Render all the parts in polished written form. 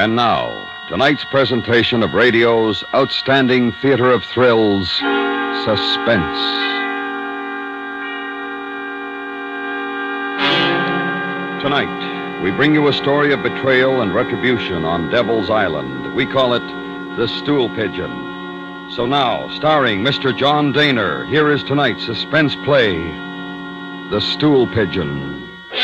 And now, tonight's presentation of radio's outstanding theater of thrills, Suspense. Tonight, we bring you a story of betrayal and retribution on Devil's Island. We call it The Stool Pigeon. So now, starring Mr. John Daner, here is tonight's suspense play, The Stool Pigeon.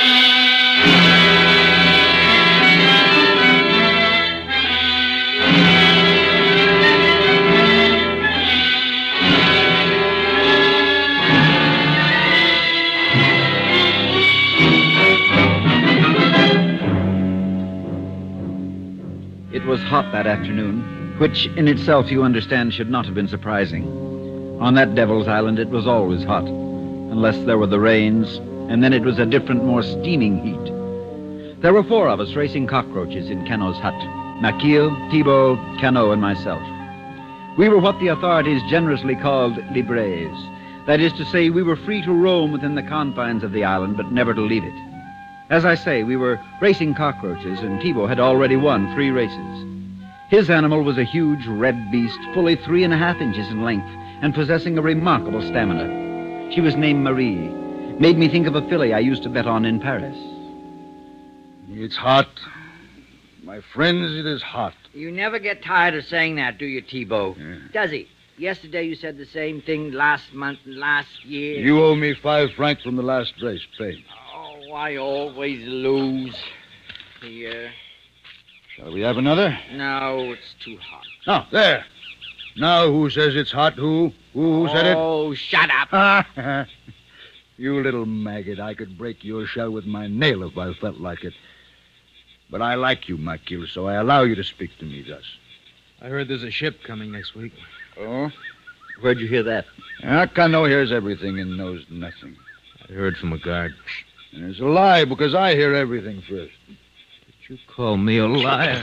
It was hot that afternoon, which in itself, you understand, should not have been surprising. On that Devil's Island, it was always hot, unless there were the rains, and then it was a different, more steaming heat. There were 4 of us racing cockroaches in Cano's hut: Maquille, Thibault, Cano, and myself. We were what the authorities generously called libres. That is to say, we were free to roam within the confines of the island, but never to leave it. As I say, we were racing cockroaches, and Thibault had already won 3 races. His animal was a huge red beast, fully 3.5 inches in length, and possessing a remarkable stamina. She was named Marie. Made me think of a filly I used to bet on in Paris. It's hot. My friends, it is hot. You never get tired of saying that, do you, Thibault? Yeah. Does he? Yesterday you said the same thing last month and last year. You owe me 5 francs from the last race. Pay. Oh, I always lose. Here. Shall we have another? No, it's too hot. Oh, there. Now who says it's hot? Who? Who said it? Oh, shut up. You little maggot. I could break your shell with my nail if I felt like it. But I like you, Maquille, so I allow you to speak to me thus. I heard there's a ship coming next week. Oh? Where'd you hear that? Cano hears everything and knows nothing. I heard from a guard. And it's a lie, because I hear everything first. Did you call me a liar?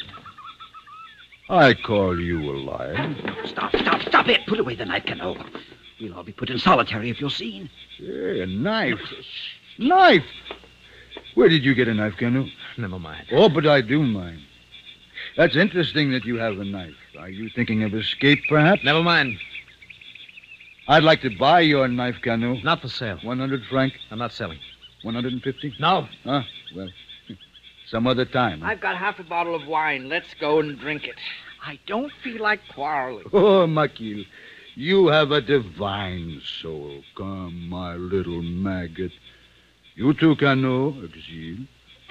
I call you a liar. Stop it. Put away the knife, Cano. We'll all be put in solitary if you're seen. Hey, a knife. Knife? Where did you get a knife, Cano? Never mind. Oh, but I do mind. That's interesting that you have a knife. Are you thinking of escape, perhaps? Never mind. I'd like to buy your knife, Cano. Not for sale. 100 francs? I'm not selling. 150? No. Well, some other time. I've got half a bottle of wine. Let's go and drink it. I don't feel like quarreling. Oh, Maquille, you have a divine soul. Come, my little maggot. You too, Cano, Exil.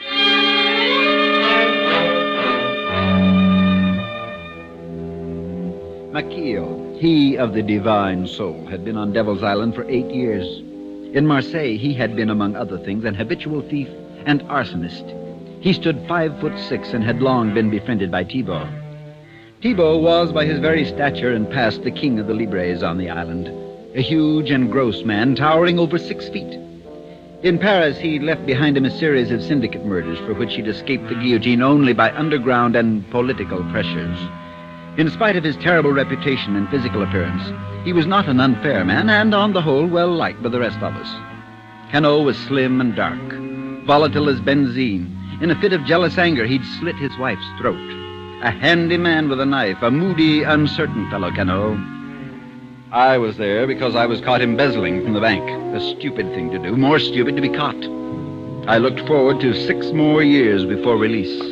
Maquille, he of the divine soul, had been on Devil's Island for 8 years. In Marseille, he had been, among other things, an habitual thief and arsonist. He stood 5'6" and had long been befriended by Thibault. Thibault was, by his very stature and past, the king of the libres on the island, a huge and gross man towering over 6 feet. In Paris, he left behind him a series of syndicate murders for which he'd escaped the guillotine only by underground and political pressures. In spite of his terrible reputation and physical appearance, he was not an unfair man, and on the whole, well-liked by the rest of us. Cano was slim and dark, volatile as benzene. In a fit of jealous anger, he'd slit his wife's throat. A handy man with a knife, a moody, uncertain fellow, Cano. I was there because I was caught embezzling from the bank. A stupid thing to do, more stupid to be caught. I looked forward to 6 more years before release.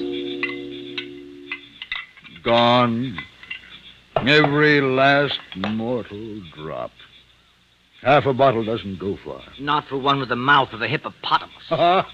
Gone. Every last mortal drop. Half a bottle doesn't go far. Not for one with the mouth of a hippopotamus.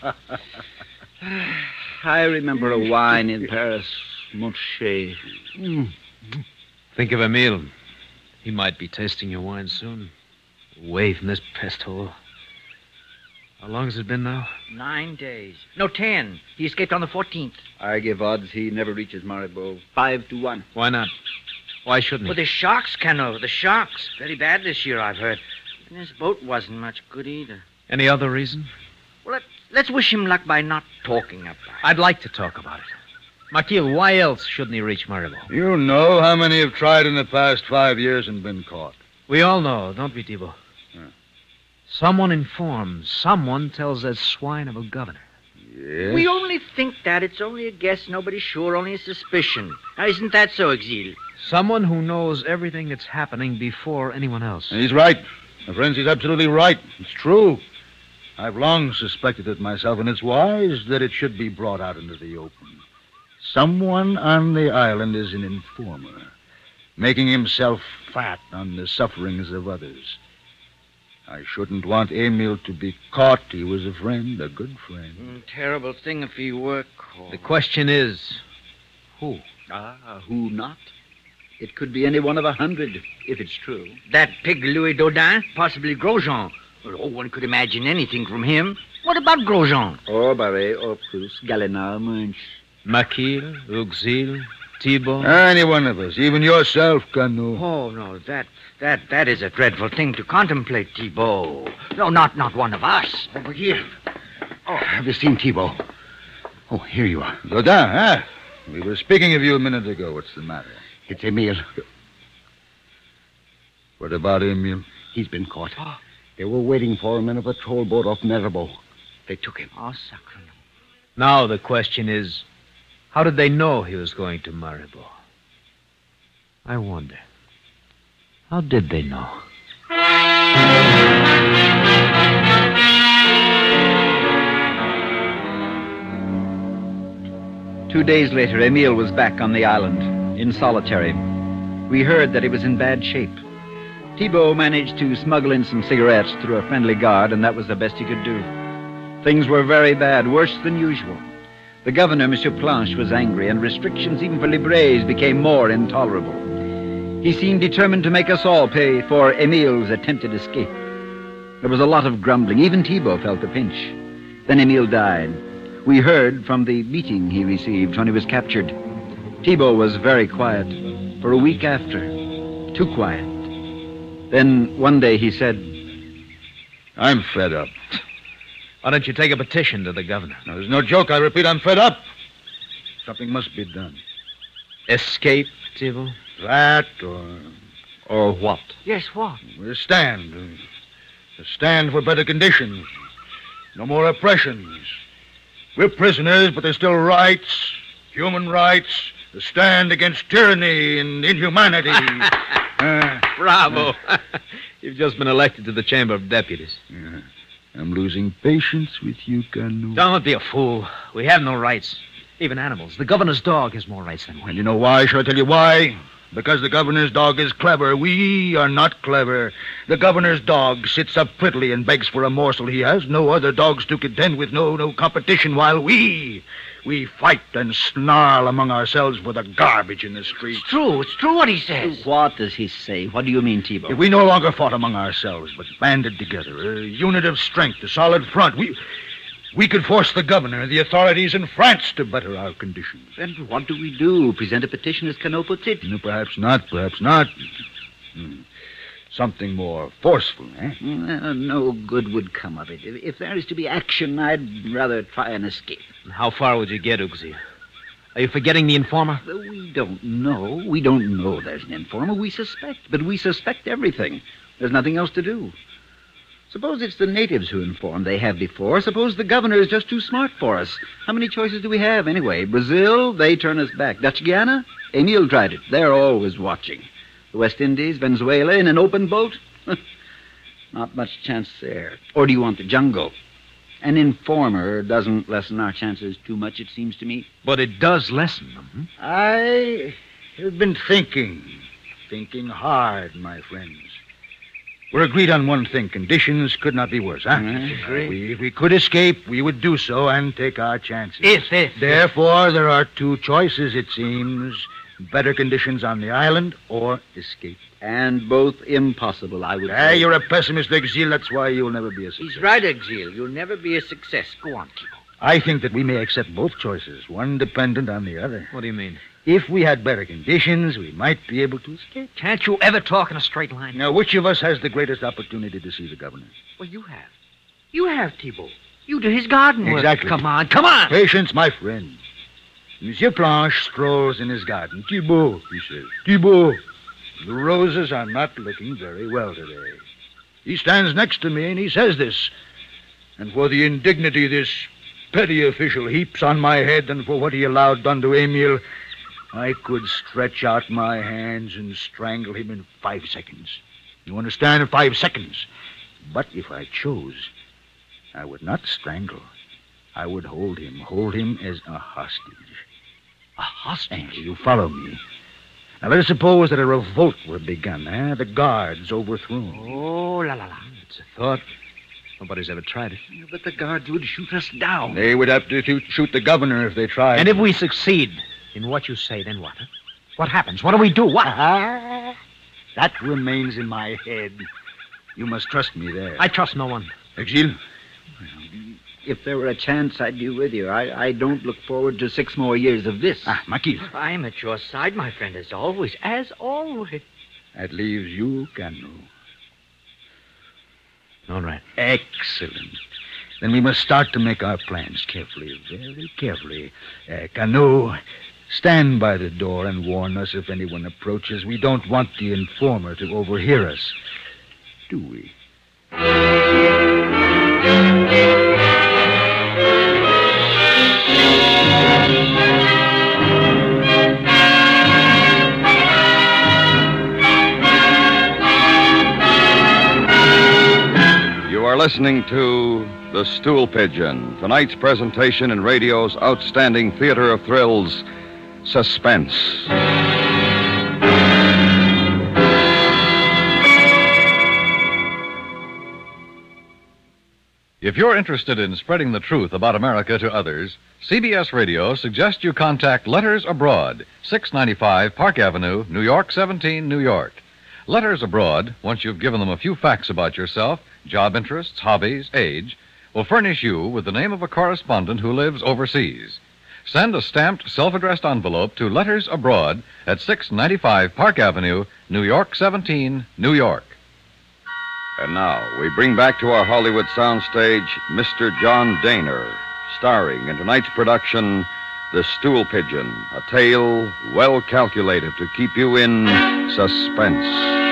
I remember a wine in Paris, Monche. Think of Emile. He might be tasting your wine soon. Away from this pest hole. How long has it been now? 9 days. No, 10. He escaped on the 14th. I give odds he never reaches Maribo. 5-1. Why not? Why shouldn't he? Well, the sharks, Cano. The sharks. Very bad this year, I've heard. And his boat wasn't much good either. Any other reason? Well, let's wish him luck by not talking about it. I'd like to talk about it. Maquille, why else shouldn't he reach Maribo? You know how many have tried in the past 5 years and been caught. We all know, don't we, Thibault? Yeah. Someone informs. Someone tells that swine of a governor. Yes? We only think that. It's only a guess. Nobody's sure. Only a suspicion. Now, isn't that so, Exil? Someone who knows everything that's happening before anyone else. He's right. My friends, he's absolutely right. It's true. I've long suspected it myself, and it's wise that it should be brought out into the open. Someone on the island is an informer, making himself fat on the sufferings of others. I shouldn't want Emil to be caught. He was a friend, a good friend. Terrible thing if he were caught. The question is, who? Who not? It could be any one of 100, if it's true. That pig Louis Dodin? Possibly Grosjean. Oh, one could imagine anything from him. What about Grosjean? Or Barret, or Proust, Galena, Munch. Maquille, Uxil, Thibault. Any one of us, even yourself, Canu. Oh, no, that is a dreadful thing to contemplate, Thibault. No, not one of us. Over here. Oh, have you seen Thibault? Oh, here you are. Dodin, huh? We were speaking of you a minute ago. What's the matter? It's Emile. What about Emil? He's been caught. They were waiting for him in a patrol boat off Mirabeau. They took him. Oh, sacre. Now the question is, how did they know he was going to Maribor? I wonder. How did they know? 2 days later, Emile was back on the island, in solitary. We heard that he was in bad shape. Thibault managed to smuggle in some cigarettes through a friendly guard, and that was the best he could do. Things were very bad, worse than usual. The governor, Monsieur Planche, was angry, and restrictions even for Libres became more intolerable. He seemed determined to make us all pay for Emile's attempted escape. There was a lot of grumbling. Even Thibault felt the pinch. Then Emile died. We heard from the beating he received when he was captured. Thibault was very quiet. For a week after, too quiet. Then one day he said, I'm fed up. Why don't you take a petition to the governor? No, there's no joke. I repeat, I'm fed up. Something must be done. Escape, Thibault? That or what? Yes, what? a stand. A stand for better conditions. No more oppressions. We're prisoners, but there's still rights, human rights, a stand against tyranny and inhumanity. Bravo. You've just been elected to the Chamber of Deputies. I'm losing patience with you, Canu. Don't be a fool. We have no rights. Even animals. The governor's dog has more rights than we. And you know why? Shall I tell you why? Because the governor's dog is clever. We are not clever. The governor's dog sits up prettily and begs for a morsel. He has no other dogs to contend with, no competition, while we fight and snarl among ourselves for the garbage in the street. It's true what he says. What does he say? What do you mean, Thibault? If we no longer fought among ourselves, but banded together, a unit of strength, a solid front, we could force the governor and the authorities in France to better our conditions. Then what do we do? Present a petition as Cano puts it? No, perhaps not. Something more forceful, eh? No good would come of it. If there is to be action, I'd rather try and escape. How far would you get, Uxie? Are you forgetting the informer? We don't know. We don't know there's an informer. We suspect, but we suspect everything. There's nothing else to do. Suppose it's the natives who inform. They have before. Suppose the governor is just too smart for us. How many choices do we have, anyway? Brazil, they turn us back. Dutch Guiana? Emile tried it. They're always watching. The West Indies, Venezuela, in an open boat? Not much chance there. Or do you want the jungle? An informer doesn't lessen our chances too much, it seems to me. But it does lessen them. I have been thinking hard, my friends. We're agreed on one thing. Conditions could not be worse, huh? If we could escape, we would do so and take our chances. If. Therefore, there are two choices, it seems. Better conditions on the island or escape. And both impossible, I would say. You're a pessimist, Exil. That's why you'll never be a success. He's right, Exil. You'll never be a success. Go on, Thibault. I think that we may accept both choices, one dependent on the other. What do you mean? If we had better conditions, we might be able to escape. Can't you ever talk in a straight line? Now, which of us has the greatest opportunity to see the governor? Well, you have. You have, Thibault. You do his garden work. Exactly. Come on. Patience, my friend. Monsieur Planche strolls in his garden. Thibault, he says. Thibault, the roses are not looking very well today. He stands next to me and he says this. And for the indignity this petty official heaps on my head than for what he allowed done to Emil, I could stretch out my hands and strangle him in 5 seconds. You understand? In 5 seconds. But if I chose, I would not strangle. I would hold him as a hostage. A hostage? You follow me. Now, let us suppose that a revolt were begun, the guards overthrown. Oh, la, la, la. It's a thought. Nobody's ever tried it. But the guards would shoot us down. They would have to shoot the governor if they tried. And if we succeed in what you say, then what? Huh? What happens? What do we do? What? That remains in my head. You must trust me there. I trust no one. Exil? If there were a chance, I'd be with you. I don't look forward to 6 more years of this. Makil. I'm at your side, my friend, as always. As always. That leaves you, Cano. All right. Excellent. Then we must start to make our plans carefully, very carefully. Cano, stand by the door and warn us if anyone approaches. We don't want the informer to overhear us, do we? You are listening to The Stool Pigeon, tonight's presentation in radio's outstanding theater of thrills, Suspense. If you're interested in spreading the truth about America to others, CBS Radio suggests you contact Letters Abroad, 695 Park Avenue, New York 17, New York. Letters Abroad, once you've given them a few facts about yourself, job interests, hobbies, age, will furnish you with the name of a correspondent who lives overseas. Send a stamped, self-addressed envelope to Letters Abroad at 695 Park Avenue, New York 17, New York. And now, we bring back to our Hollywood soundstage Mr. John Dehner, starring in tonight's production, The Stool Pigeon, a tale well calculated to keep you in suspense.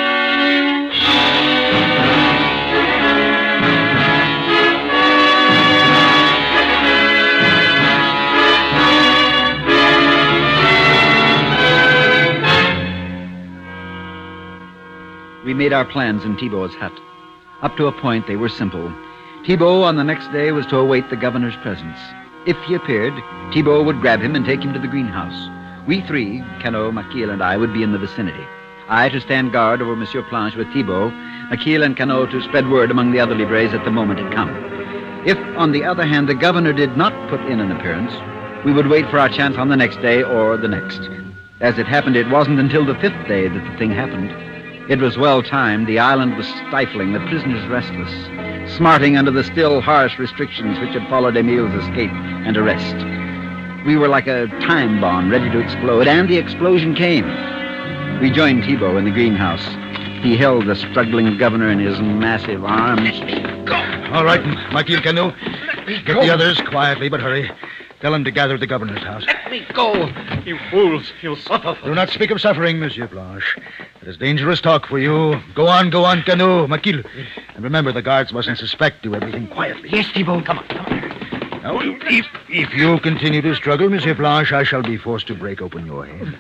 We made our plans in Thibault's hut. Up to a point, they were simple. Thibault, on the next day, was to await the governor's presence. If he appeared, Thibault would grab him and take him to the greenhouse. We 3, Cano, Makil, and I, would be in the vicinity. I to stand guard over Monsieur Planche with Thibault, Makil and Cano to spread word among the other libres that the moment had come. If, on the other hand, the governor did not put in an appearance, we would wait for our chance on the next day or the next. As it happened, it wasn't until the 5th day that the thing happened. It was well timed. The island was stifling, the prisoners restless, smarting under the still harsh restrictions which had followed Emil's escape and arrest. We were like a time bomb ready to explode, and the explosion came. We joined Thibault in the greenhouse. He held the struggling governor in his massive arms. Go! All right, Makil, Cano. Get the others quietly, but hurry. Tell them to gather at the governor's house. Let me go. You fools. You'll suffer. Do not speak of suffering, Monsieur Blanche. It is dangerous talk for you. Go on, Cano, Makil. And remember, the guards mustn't suspect. Do everything quietly. Yes, Thibault. Come on. Now, if you continue to struggle, Monsieur Blanche, I shall be forced to break open your head.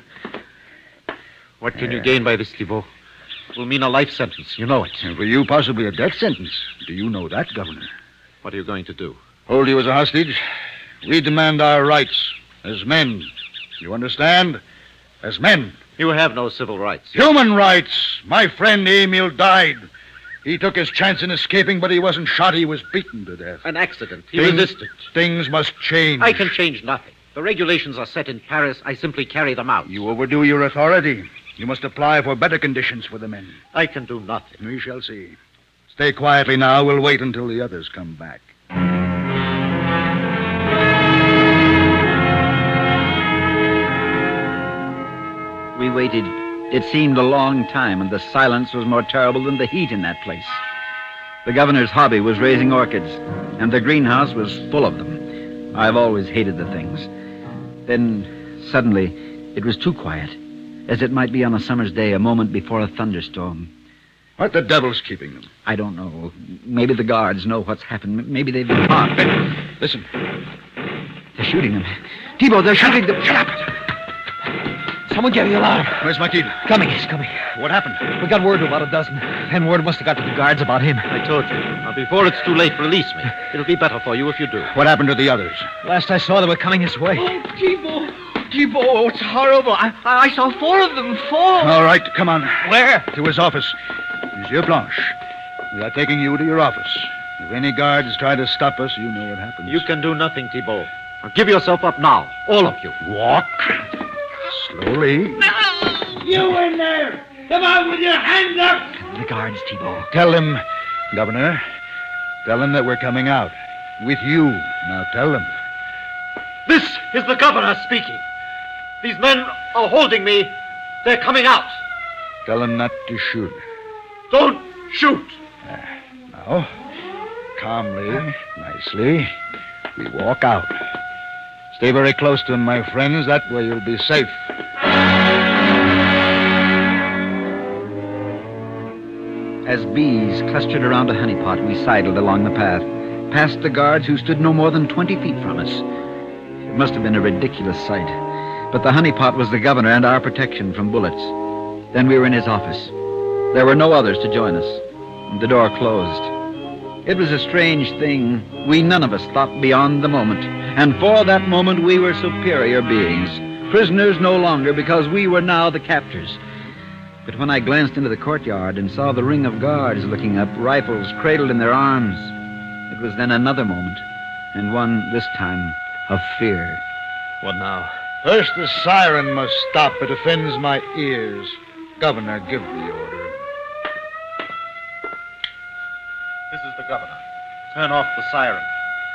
What can you gain by this, Thibault? It will mean a life sentence. You know it. And for you, possibly a death sentence. Do you know that, Governor? What are you going to do? Hold you as a hostage. We demand our rights as men. You understand? As men. You have no civil rights. Human rights. My friend Emil died. He took his chance in escaping, but he wasn't shot. He was beaten to death. An accident. He resisted. Things must change. I can change nothing. The regulations are set in Paris. I simply carry them out. You overdo your authority. You must apply for better conditions for the men. I can do nothing. We shall see. Stay quietly now. We'll wait until the others come back. We waited. It seemed a long time, and the silence was more terrible than the heat in that place. The governor's hobby was raising orchids, and the greenhouse was full of them. I've always hated the things. Then, suddenly, it was too quiet, as it might be on a summer's day, a moment before a thunderstorm. What the devil's keeping them? I don't know. Maybe the guards know what's happened. Maybe they've been caught. Listen. They're shooting them. Thibault, they're shooting them. Shut up! Someone get the alarm. Where's Makil? Coming, he's coming. What happened? We got word to about a dozen. And word must have got to the guards about him. I told you. Now, before it's too late, release me. It'll be better for you if you do. What happened to the others? Last I saw, they were coming this way. Oh, Thibault, it's horrible. I saw 4 of them fall. All right, come on. Where? To his office. Monsieur Blanche, we are taking you to your office. If any guards try to stop us, you know what happens. You can do nothing, Thibault. Now, give yourself up now. All of you. Walk. Slowly. You in there! Come out with your hands up! The guards, Thibault. Tell them, Governor. Tell them that we're coming out. With you. Now tell them. This is the governor speaking. These men are holding me. They're coming out. Tell them not to shoot. Don't shoot. Now, calmly, nicely, we walk out. Stay very close to them, my friends. That way you'll be safe. As bees clustered around a honeypot, we sidled along the path, past the guards who stood no more than 20 feet from us. It must have been a ridiculous sight, but the honeypot was the governor and our protection from bullets. Then we were in his office. There were no others to join us, and the door closed. It was a strange thing. We none of us thought beyond the moment, and for that moment we were superior beings, prisoners no longer because we were now the captors. But when I glanced into the courtyard and saw the ring of guards looking up, rifles cradled in their arms, it was then another moment, and one, this time, of fear. What now? First, the siren must stop. It offends my ears. Governor, give the order. This is the governor. Turn off the siren.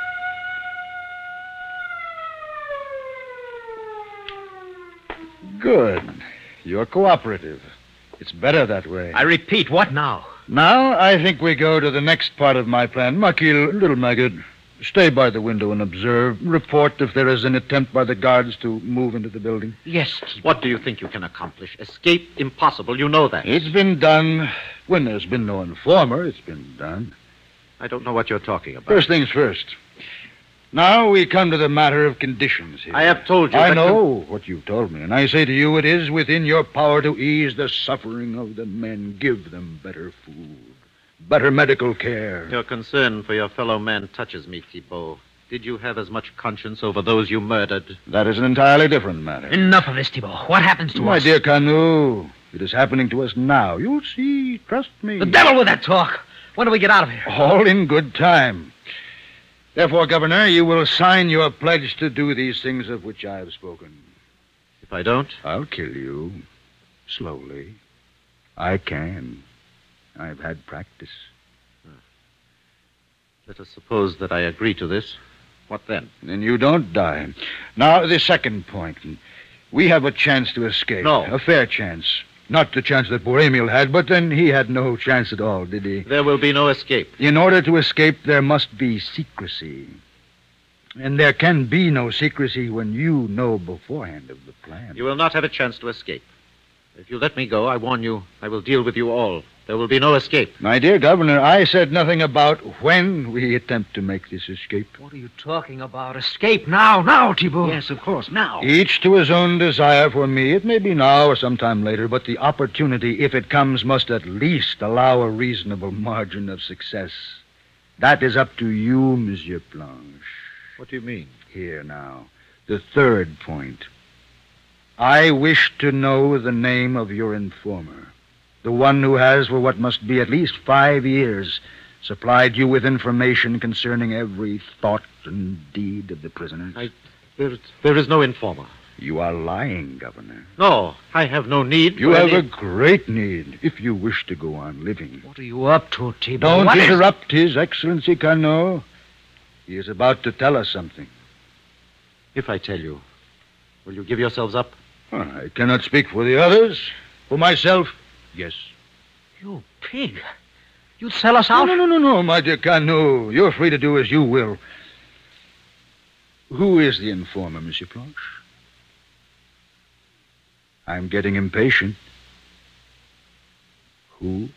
Good. You're cooperative. It's better that way. I repeat, what now? Now, I think we go to the next part of my plan. Makil, little maggot, stay by the window and observe. Report if there is an attempt by the guards to move into the building. Yes, Thibault. What do you think you can accomplish? Escape? Impossible. You know that. It's been done. When there's been no informer, it's been done. I don't know what you're talking about. First things first. Now we come to the matter of conditions here. I have told you I that know what you've told me, and I say to you, it is within your power to ease the suffering of the men. Give them better food, better medical care. Your concern for your fellow man touches me, Thibault. Did you have as much conscience over those you murdered? That is an entirely different matter. Enough of this, Thibault. What happens to My us? dear Canu, it is happening to us now. You'll see. Trust me. The devil with that talk. When do we get out of here? All in good time. Therefore, Governor, you will sign your pledge to do these things of which I have spoken. If I don't? I'll kill you. Slowly. I can. I've had practice. Let us suppose that I agree to this. What then? Then you don't die. Now, the second point. We have a chance to escape. No. A fair chance. Not the chance that poor Emil had, but then he had no chance at all, did he? There will be no escape. In order to escape, there must be secrecy. And there can be no secrecy when you know beforehand of the plan. You will not have a chance to escape. If you let me go, I warn you, I will deal with you all. There will be no escape. My dear Governor, I said nothing about when we attempt to make this escape. What are you talking about? Escape now, Thibault. Yes, of course, now. Each to his own desire for me. It may be now or sometime later, but the opportunity, if it comes, must at least allow a reasonable margin of success. That is up to you, Monsieur Blanche. What do you mean? Here now, the third point. I wish to know the name of your informer. The one who has, for what must be at least 5 years, supplied you with information concerning every thought and deed of the prisoners. There is no informer. You are lying, Governor. No, I have no need. You have a great need if you wish to go on living. What are you up to, Thibault? Don't interrupt His Excellency Carnot. He is about to tell us something. If I tell you, will you give yourselves up? I cannot speak for the others. For myself, yes. You pig. You'd sell us out? No, my dear Carnot. You're free to do as you will. Who is the informer, Monsieur Blanche? I'm getting impatient. Who?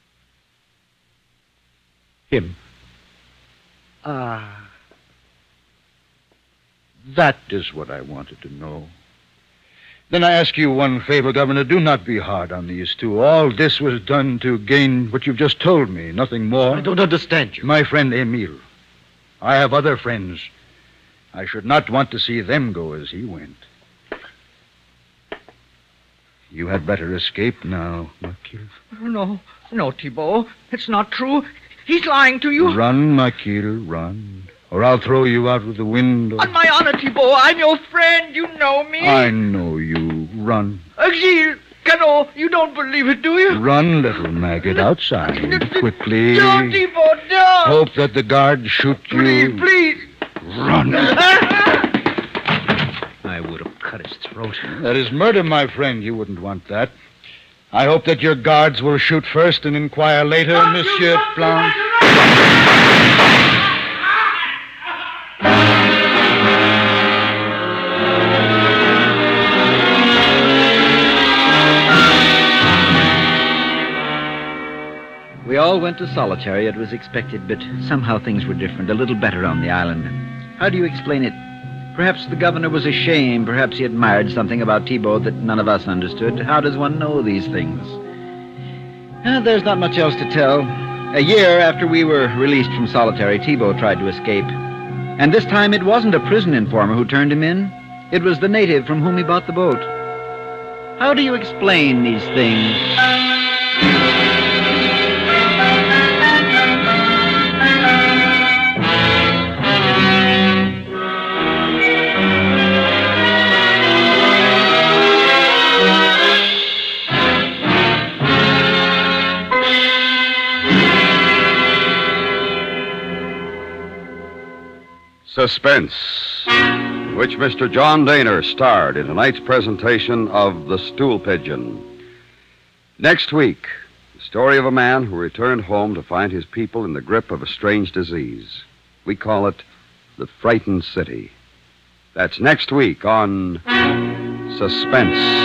Him. That is what I wanted to know. Then I ask you one favor, Governor. Do not be hard on these two. All this was done to gain what you've just told me, nothing more. I don't understand you. My friend Emile. I have other friends. I should not want to see them go as he went. You had better escape now, Makil. No, Thibault. It's not true. He's lying to you. Run, Makil, run. Or I'll throw you out of the window. On my honor, Thibault, I'm your friend. You know me. I know you. Run. Gilles, Cano, you don't believe it, do you? Run, little maggot, outside. Quickly. Don't, Thibault, don't. Hope that the guards shoot you. Please. Run. I would have cut his throat. That is murder, my friend. You wouldn't want that. I hope that your guards will shoot first and inquire later, Monsieur Blanc. We all went to solitary. It was expected, but somehow things were different, a little better on the island. How do you explain it? Perhaps the governor was ashamed. Perhaps he admired something about Thibault that none of us understood. How does one know these things? There's not much else to tell. A year after we were released from solitary, Thibault tried to escape. And this time it wasn't a prison informer who turned him in. It was the native from whom he bought the boat. How do you explain these things? Suspense, in which Mr. John Dehner starred in tonight's presentation of The Stool Pigeon. Next week, the story of a man who returned home to find his people in the grip of a strange disease. We call it The Frightened City. That's next week on Suspense.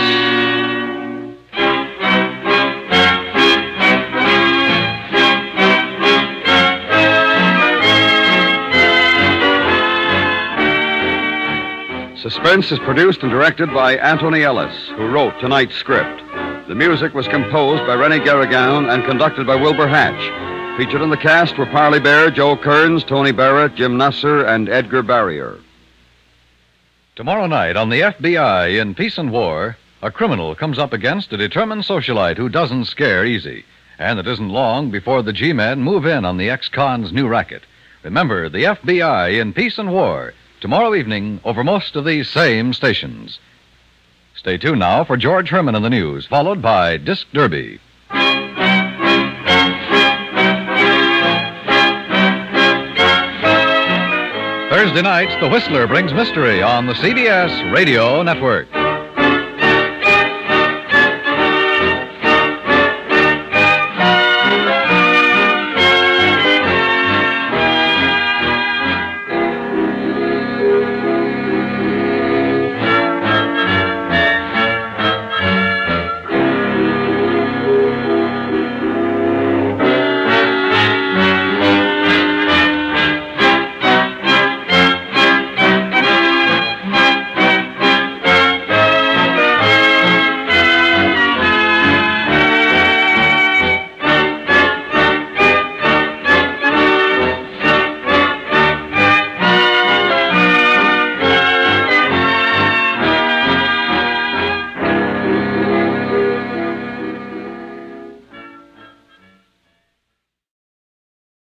Suspense is produced and directed by Anthony Ellis, who wrote tonight's script. The music was composed by René Garrigan and conducted by Wilbur Hatch. Featured in the cast were Parley Bear, Joe Kearns, Tony Barrett, Jim Nusser, and Edgar Barrier. Tomorrow night on the FBI in Peace and War, a criminal comes up against a determined socialite who doesn't scare easy. And it isn't long before the G-men move in on the ex-con's new racket. Remember, the FBI in Peace and War, tomorrow evening over most of these same stations. Stay tuned now for George Herman in the news, followed by Disc Derby. Thursday nights, The Whistler brings mystery on the CBS Radio Network.